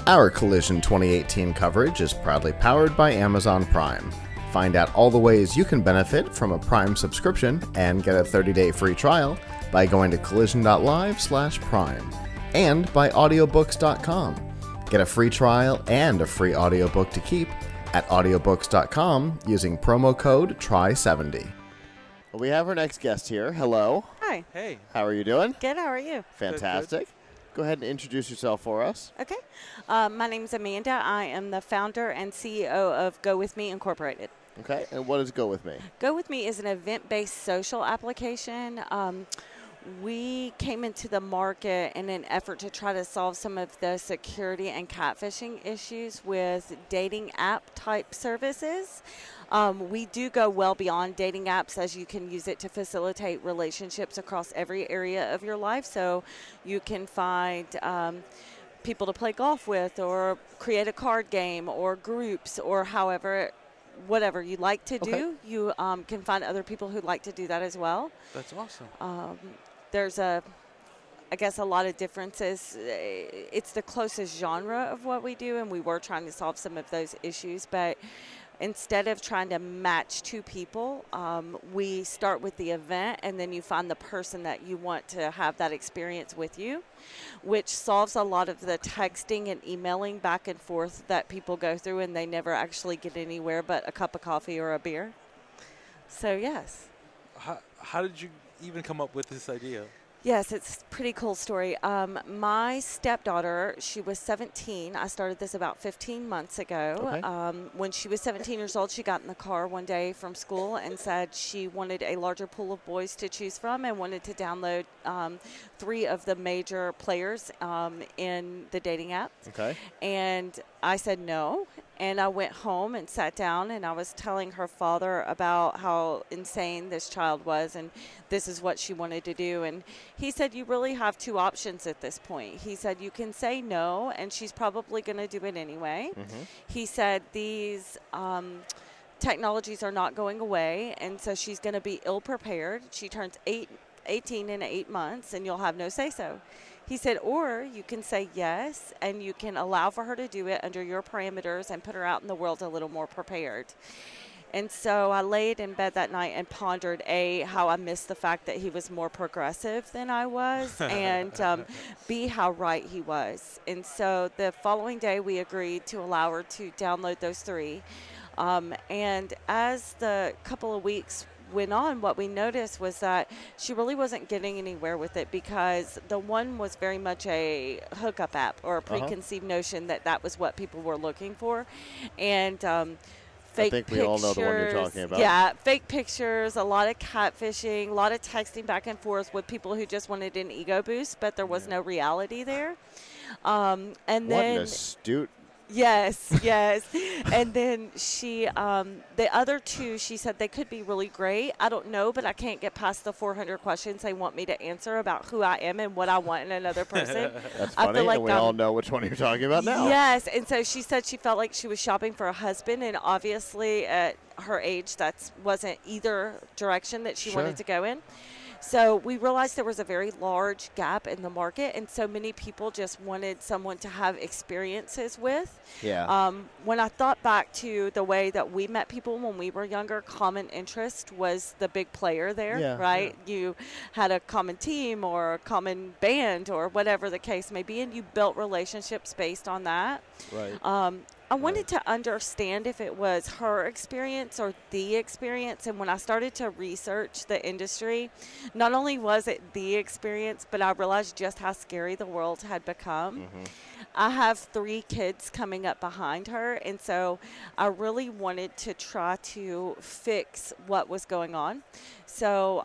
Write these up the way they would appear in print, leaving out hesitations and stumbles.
Our Collision 2018 coverage is proudly powered by Amazon Prime. Find out all the ways you can benefit from a Prime subscription and get a 30-day free trial by going to collision.live/prime and by audiobooks.com. Get a free trial and a free audiobook to keep at audiobooks.com using promo code TRY70. We have our next guest here. Hello. Hi. Hey. How are you doing? Good. How are you? Fantastic. Go ahead and introduce yourself for us. Okay. My name's Amanda. I am the founder and CEO of Go With Me Incorporated. Okay. And what is Go With Me? Go With Me is an event-based social application. We came into the market in an effort to try to solve some of the security and catfishing issues with dating app type services. We do go well beyond dating apps, as you can use it to facilitate relationships across every area of your life. So you can find people to play golf with, or create a card game, or groups, or whatever you like to do. Okay. You can find other people who like to do that as well. That's awesome. There's I guess a lot of differences. It's the closest genre of what we do, and we were trying to solve some of those issues, but instead of trying to match two people, we start with the event, and then you find the person that you want to have that experience with you, which solves a lot of the texting and emailing back and forth that people go through, and they never actually get anywhere but a cup of coffee or a beer. So, yes. How did you even come up with this idea? Yes, it's a pretty cool story. My stepdaughter, she was 17. I started this about 15 months ago. Okay. When she was 17 years old, she got in the car one day from school and said she wanted a larger pool of boys to choose from and wanted to download 3 of the major players in the dating app. Okay. And I said no. And I went home and sat down, and I was telling her father about how insane this child was, and this is what she wanted to do. And he said, you really have 2 options at this point. He said, you can say no, and she's probably going to do it anyway. Mm-hmm. He said, these technologies are not going away, and so she's going to be ill-prepared. She turns 18 in 8 months, and you'll have no say-so. He said, or you can say yes, and you can allow for her to do it under your parameters and put her out in the world a little more prepared. And so I laid in bed that night and pondered, how I missed the fact that he was more progressive than I was, and B, how right he was. And so the following day, we agreed to allow her to download those 3. And as the couple of weeks went on, what we noticed was that she really wasn't getting anywhere with it, because the one was very much a hookup app, or a preconceived notion that was what people were looking for. And fake I think pictures. we all know the one you're talking about. Yeah, fake pictures, a lot of catfishing, a lot of texting back and forth with people who just wanted an ego boost, but there was no reality there. And what an astute. Yes. And then she, the other 2, she said they could be really great. I don't know, but I can't get past the 400 questions they want me to answer about who I am and what I want in another person. That's I funny, feel like and we all know which one you're talking about now. Yes, and so she said she felt like she was shopping for a husband, and obviously at her age, that wasn't either direction that she wanted to go in. So we realized there was a very large gap in the market, and so many people just wanted someone to have experiences with. Yeah. When I thought back to the way that we met people when we were younger, common interest was the big player there, right? Yeah. You had a common team or a common band or whatever the case may be, and you built relationships based on that. Right. I wanted to understand if it was her experience or the experience. And when I started to research the industry, not only was it the experience, but I realized just how scary the world had become. Mm-hmm. I have 3 kids coming up behind her, and so I really wanted to try to fix what was going on. So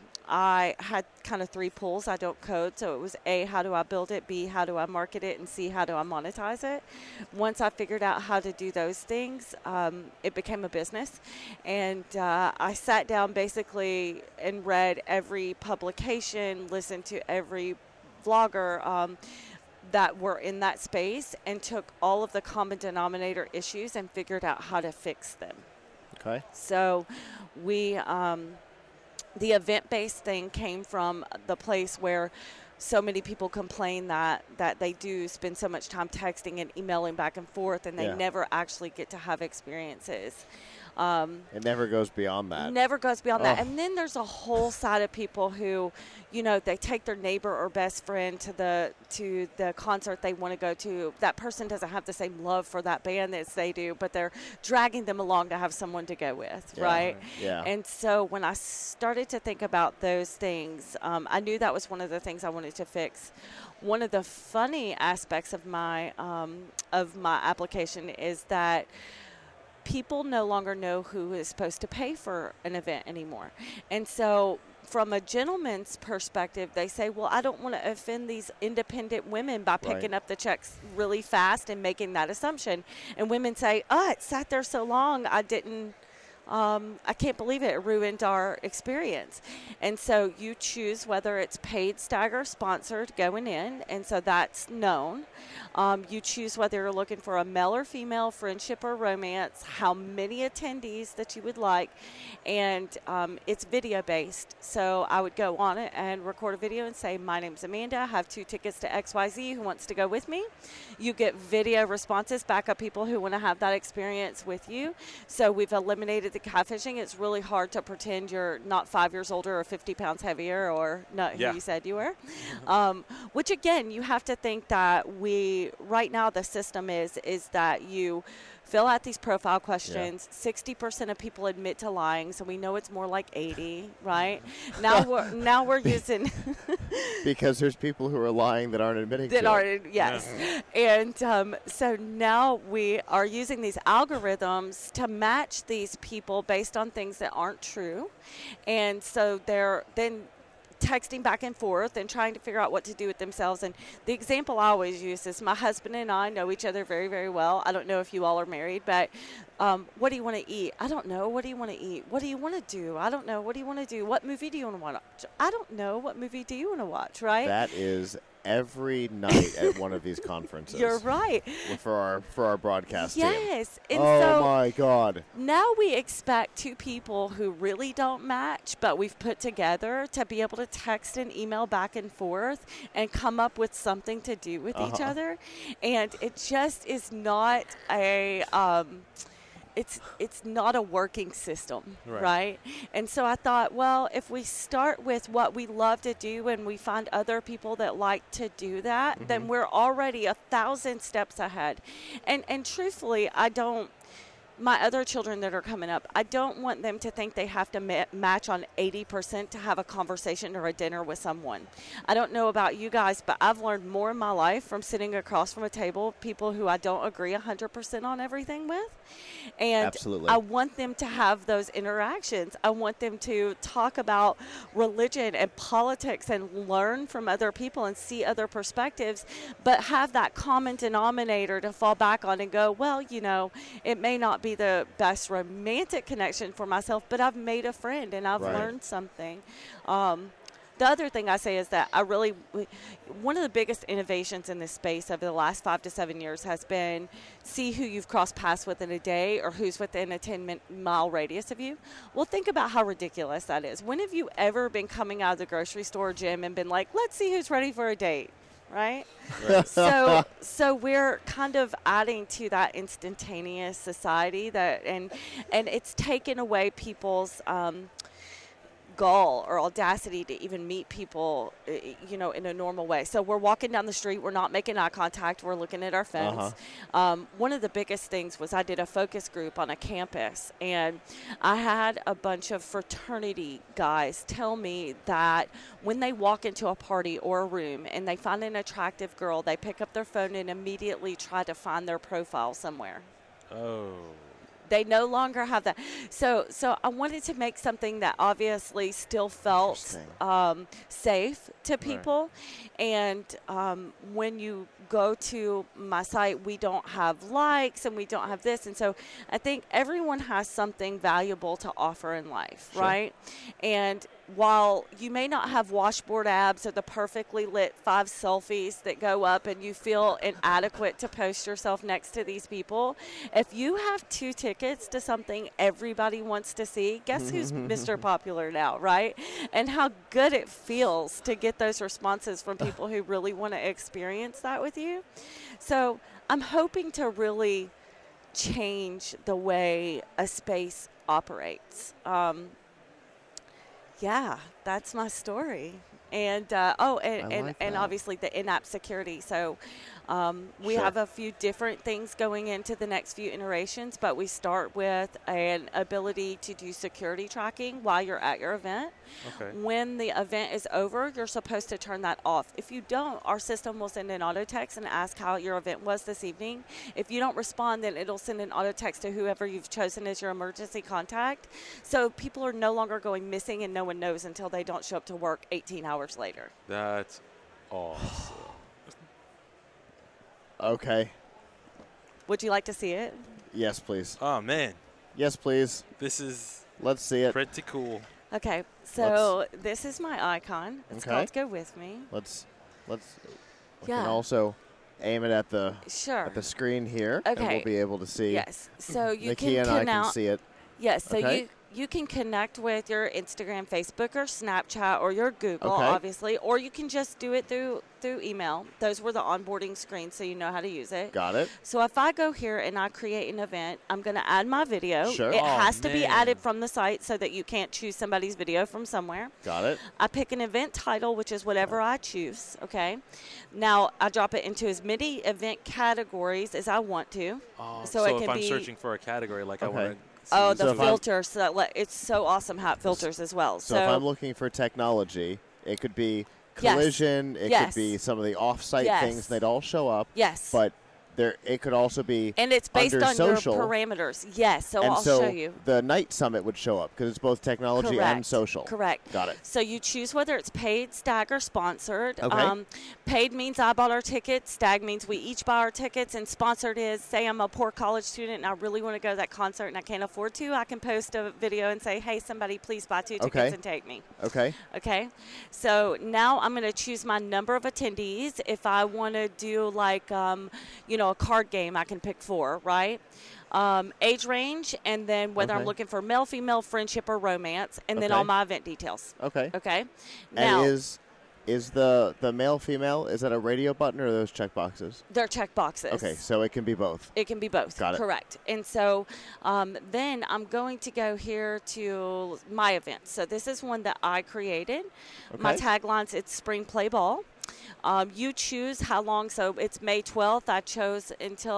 I had kind of 3 pools. I don't code, so it was A, how do I build it? B, how do I market it? And C, how do I monetize it? Once I figured out how to do those things, it became a business. And I sat down basically and read every publication, listened to every vlogger that were in that space, and took all of the common denominator issues and figured out how to fix them. Okay. So we... the event-based thing came from the place where so many people complain that they do spend so much time texting and emailing back and forth, and they Yeah. never actually get to have experiences. It never goes beyond that. Never goes beyond that. Oh. And then there's a whole side of people who, you know, they take their neighbor or best friend to the concert they want to go to. That person doesn't have the same love for that band as they do, but they're dragging them along to have someone to go with, Yeah. right? Yeah. And so when I started to think about those things, I knew that was one of the things I wanted to fix. One of the funny aspects of my application is that people no longer know who is supposed to pay for an event anymore. And so from a gentleman's perspective, they say, well, I don't want to offend these independent women by picking Right. up the checks really fast and making that assumption. And women say, oh, it sat there so long, I can't believe it ruined our experience. And so you choose whether it's paid, stagger, sponsored going in, and so that's known. You choose whether you're looking for a male or female, friendship or romance, how many attendees that you would like, and it's video based. So I would go on it and record a video and say, my name's Amanda, I have 2 tickets to XYZ, who wants to go with me? You get video responses back up people who want to have that experience with you. So we've eliminated the catfishing. It's really hard to pretend you're not 5 years older or 50 pounds heavier or not Yeah. who you said you were. Which again, you have to think that right now the system is that you fill out these profile questions. 60% of people admit to lying, so we know it's more like 80, right? Now we're using Because there's people who are lying that aren't admitting to it. yes. And so now we are using these algorithms to match these people based on things that aren't true. And so they're then texting back and forth and trying to figure out what to do with themselves. And the example I always use is my husband and I know each other very, very well. I don't know if you all are married, but what do you want to eat? I don't know. What do you want to eat? What do you want to do? I don't know. What do you want to do? What movie do you want to watch? I don't know. What movie do you want to watch, right? That is every night at one of these conferences. You're right. For our broadcast team. Yes. And Oh so my God. now we expect 2 people who really don't match, but we've put together to be able to text and email back and forth and come up with something to do with each other. And it just is not a it's not a working system, right? And so I thought, well, if we start with what we love to do and we find other people that like to do that, then we're already 1,000 steps ahead. And truthfully, my other children that are coming up, I don't want them to think they have to match on 80% to have a conversation or a dinner with someone. I don't know about you guys, but I've learned more in my life from sitting across from a table, people who I don't agree 100% on everything with. And Absolutely. I want them to have those interactions. I want them to talk about religion and politics and learn from other people and see other perspectives, but have that common denominator to fall back on and go, well, you know, it may not be the best romantic connection for myself, but I've made a friend and I've learned something. The other thing I say is that one of the biggest innovations in this space over the last 5 to 7 years has been see who you've crossed paths with in a day or who's within a 10-mile radius of you. Well, think about how ridiculous that is. When have you ever been coming out of the grocery store, Jim, and been like, let's see who's ready for a date? Right? So we're kind of adding to that instantaneous society and it's taken away people's gall or audacity to even meet people, you know, in a normal way. So we're walking down the street, we're not making eye contact, we're looking at our phones. One of the biggest things was I did a focus group on a campus, and I had a bunch of fraternity guys tell me that when they walk into a party or a room and they find an attractive girl, they pick up their phone and immediately try to find their profile somewhere. Oh. They no longer have that. So I wanted to make something that obviously still felt safe to people. And when you go to my site, we don't have likes and we don't have this. And so I think everyone has something valuable to offer in life, right? And while you may not have washboard abs or the perfectly lit 5 selfies that go up and you feel inadequate to post yourself next to these people, if you have 2 tickets to something everybody wants to see, guess who's Mr. Popular now, right? And how good it feels to get those responses from people who really want to experience that with you. So I'm hoping to really change the way a space operates. Yeah, that's my story. And and obviously the in-app security. So we have a few different things going into the next few iterations, but we start with an ability to do security tracking while you're at your event. Okay. When the event is over, you're supposed to turn that off. If you don't, our system will send an auto text and ask how your event was this evening. If you don't respond, then it'll send an auto text to whoever you've chosen as your emergency contact. So people are no longer going missing and no one knows until they don't show up to work 18 hours later. That's awesome. Okay. Would you like to see it? Yes, please. Oh, man. Yes, please. This is Let's see it. pretty cool. Okay, so this is my icon. It's Okay. called Go With Me. Let's we Yeah. can also aim it at the Sure. screen here, and Okay. we'll be able to see. Yes. So you Nikki can and I connect. can see it. Yes. So Okay. you can connect with your Instagram, Facebook, or Snapchat, or your Google, Okay. obviously, or you can just do it through email. Those were the onboarding screens, so you know how to use it. Got it. So if I go here and I create an event, I'm going to add my video. Sure. It Oh, has to be man. added from the site so that you can't choose somebody's video from somewhere. Got it. I pick an event title, which is whatever I choose, okay? Now, I drop it into as many event categories as I want to. Oh, So it if can I'm be- searching for a category, like I Okay. want to. Oh, So the if I'm- filters. So it's so awesome how it filters as well. So if I'm looking for technology, it could be Yes. collision. It Yes. could be some of the off-site Yes. things. They'd all show up. yes. But it could also be And it's based under on social. your parameters. Yes, so and I'll so show you. the night summit would show up because it's both technology and Correct. social. Correct. Got it. So you choose whether it's paid, stag, or sponsored. Okay. Paid means I bought our tickets. Stag means we each buy our tickets. And sponsored is, say I'm a poor college student and I really want to go to that concert and I can't afford to. I can post a video and say, hey, somebody please buy 2 tickets Okay. and take me. Okay. Okay. So now I'm going to choose my number of attendees. If I want to do like, a card game, I can pick 4, right? Age range, and then whether I'm Okay. looking for male, female, friendship, or romance, and then Okay. all my event details. Okay. Okay. Now, And is the male female, is that a radio button or are those check boxes? they're check boxes. Okay, so it can be both. It can be both. Got it. Correct. And so then I'm going to go here to my event. So this is one that I created. My Okay. taglines, it's Spring Play Ball. You choose how long. So it's May 12th. I chose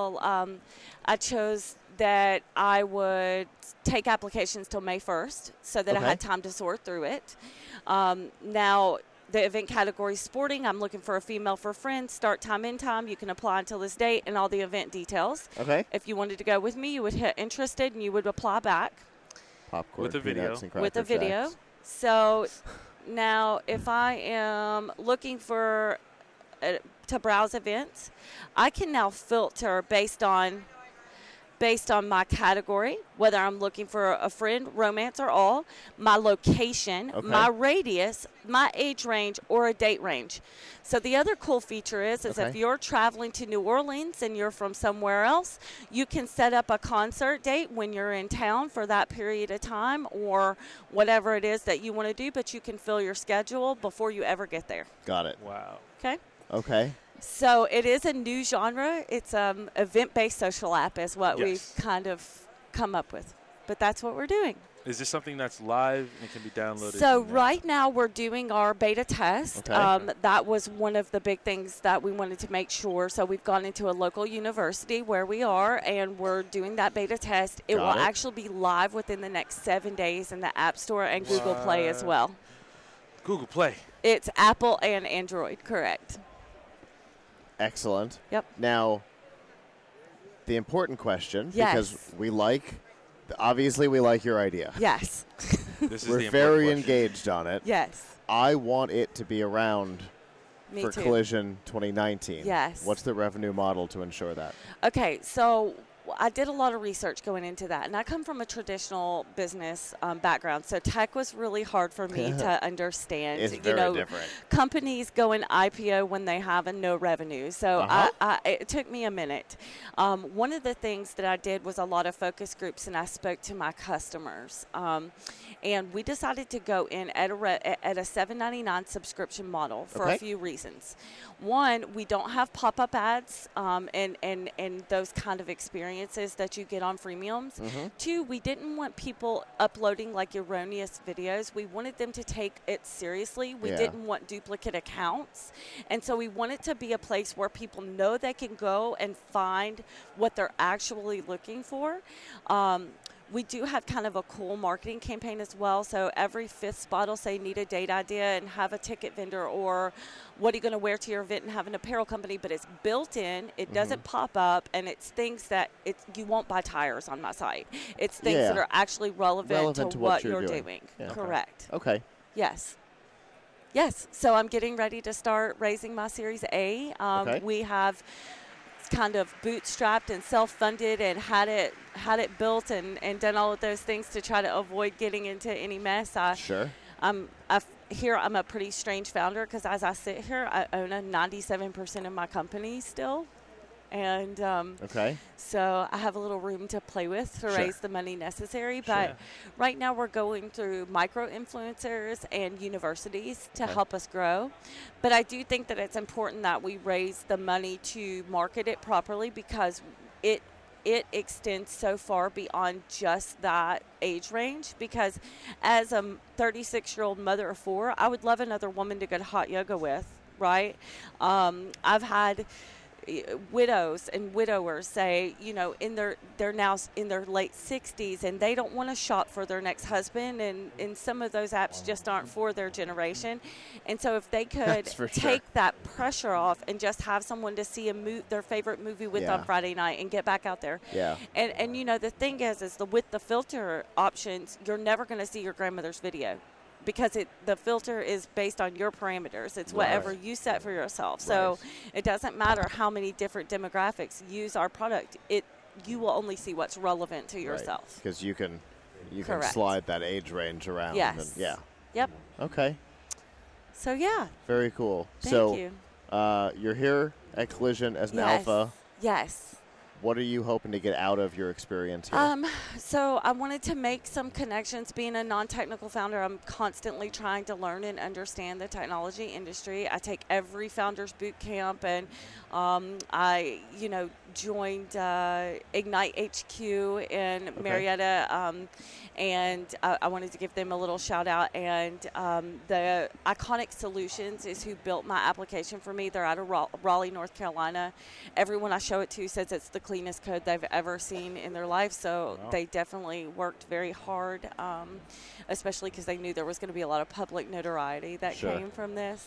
that I would take applications till May 1st so that I Okay. had time to sort through it. Now, the event category is sporting. I'm looking for a female for friends. Start time, end time. You can apply until this date and all the event details. Okay. If you wanted to go with me, you would hit interested and you would apply back Popcorn, With a video. peanuts, and with a Cracker video. Jacks. So now if I am looking for to browse events, I can now filter based on my category, whether I'm looking for a friend, romance, or all, my location, Okay. my radius, my age range, or a date range. So the other cool feature is if Okay. you're traveling to New Orleans and you're from somewhere else, you can set up a concert date when you're in town for that period of time or whatever it is that you want to do, but you can fill your schedule before you ever get there. Got it. Wow. Okay? Okay. So it is a new genre. It's event-based social app is what Yes. we've kind of come up with. But that's what we're doing. Is this something that's live and can be downloaded? So now? right now we're doing our beta test. Okay. That was one of the big things that we wanted to make sure. So we've gone into a local university where we are, and we're doing that beta test. It Got will it. actually be live within the next 7 days in the App Store and Google Play as What? well. Google Play. It's Apple and Android, correct. Excellent. Yep. Now, the important question, Yes. because obviously we like your idea. Yes. This is the We're important very question. engaged on it. Yes. I want it to be around Me for too. Collision 2019. Yes. What's the revenue model to ensure that? Okay, so I did a lot of research going into that, and I come from a traditional business background, so tech was really hard for me to understand. It's very different. Companies go in IPO when they have no revenue, so it took me a minute. One of the things that I did was a lot of focus groups, and I spoke to my customers, and we decided to go in at a $7.99 subscription model for a few reasons. One, we don't have pop-up ads and those kind of experiences that you get on freemiums. Two, we didn't want people uploading like erroneous videos. We wanted them to take it seriously. We didn't want duplicate accounts. And so we want it to be a place where people know they can go and find what they're actually looking for. We do have kind of a cool marketing campaign as well. So every fifth spot will say need a date idea and have a ticket vendor, or what are you going to wear to your event and have an apparel company. But it's built in. It doesn't pop up, and it's things that you won't buy tires on my site. It's things that are actually relevant to what you're doing. Yeah. Correct. Okay. Yes. Yes. So I'm getting ready to start raising my Series A. We have kind of bootstrapped and self-funded and had it built and done all of those things to try to avoid getting into any mess. I'm a pretty strange founder because as I sit here, I own 97% of my company still. And so I have a little room to play with to raise the money necessary. But right now we're going through micro-influencers and universities to help us grow. But I do think that it's important that we raise the money to market it properly, because it extends so far beyond just that age range. Because as a 36-year-old mother of 4, I would love another woman to go to hot yoga with, right? I've had widows and widowers say, they're now in their late 60s and they don't want to shop for their next husband, and some of those apps just aren't for their generation. And so if they could take that pressure off and just have someone to see their favorite movie with on Friday night and get back out there. And the thing is with the filter options, you're never going to see your grandmother's video, because the filter is based on your parameters. It's whatever you set for yourself. So it doesn't matter how many different demographics use our product. You will only see what's relevant to yourself. Because you can slide that age range around. Yes. Yep. Okay. So very cool. Thank you. You're here at Collision as an alpha. Yes. What are you hoping to get out of your experience here? So I wanted to make some connections. Being a non-technical founder, I'm constantly trying to learn and understand the technology industry. I take every founder's boot camp, and I, joined Ignite HQ in Marietta, and I wanted to give them a little shout out. And the Iconic Solutions is who built my application for me. They're out of Raleigh, North Carolina. Everyone I show it to says it's the cleanest code they've ever seen in their life. So they definitely worked very hard, especially because they knew there was going to be a lot of public notoriety that came from this.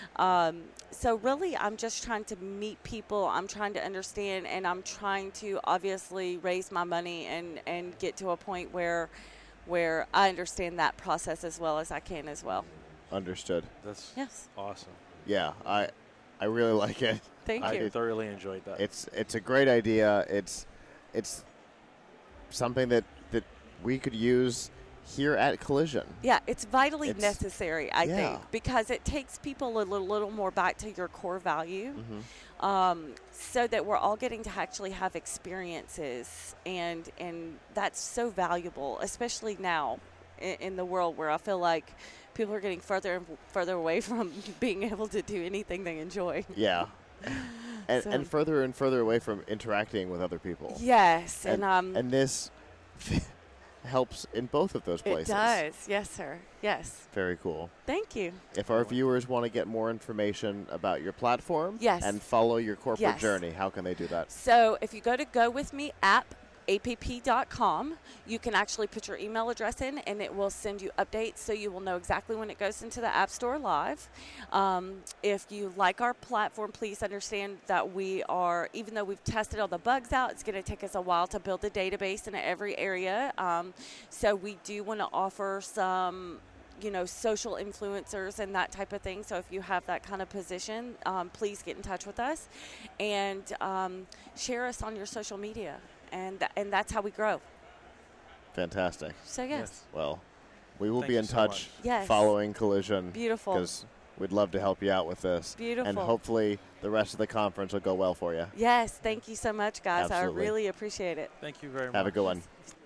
So really, I'm just trying to meet people. I'm trying to understand, and I'm trying to obviously raise my money and get to a point where I understand that process as well as I can as well. Understood. That's awesome. Yeah, I really like it. Thank you. I thoroughly enjoyed that. It's a great idea. It's something that we could use here at Collision. Yeah, it's vitally necessary, I think, because it takes people a little more back to your core value, so that we're all getting to actually have experiences, and that's so valuable, especially now in the world where I feel like people are getting further and further away from being able to do anything they enjoy. Yeah. And further and further away from interacting with other people. Yes. And this helps in both of those places. It does. Yes, sir. Yes. Very cool. Thank you. If our viewers want to get more information about your platform and follow your corporate journey, how can they do that? So if you go to GoWithMeApp.app.com, you can actually put your email address in, and it will send you updates, so you will know exactly when it goes into the App Store live. If you like our platform, please understand that we are, even though we've tested all the bugs out, it's going to take us a while to build a database in every area. So we do want to offer some social influencers and that type of thing. So if you have that kind of position, please get in touch with us and share us on your social media. and that's how we grow. Fantastic. So yes. Well, we will Thank be you in so touch much. Yes. following Collision. Beautiful. Because we'd love to help you out with this. Beautiful. And hopefully the rest of the conference will go well for you. Yes, thank you so much, guys. Absolutely. I really appreciate it. Thank you very much. Have a good one.